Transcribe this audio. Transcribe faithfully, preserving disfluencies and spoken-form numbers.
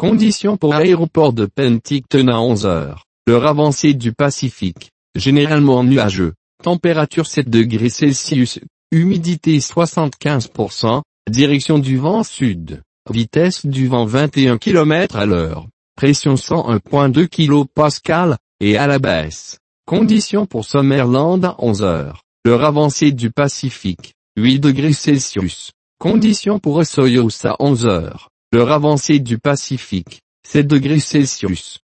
Conditions pour aéroport de Penticton à onze heures. L'heure avancée du Pacifique. Généralement nuageux. Température sept degrés Celsius. Humidité soixante-quinze pour cent. Direction du vent sud. Vitesse du vent vingt et un kilomètres à l'heure. Pression cent un virgule deux kilopascales, et à la baisse. Conditions pour Summerland à onze heures. L'heure avancée du Pacifique. huit degrés Celsius. Conditions pour Osoyoos à onze heures. L'heure avancée du Pacifique. sept degrés Celsius.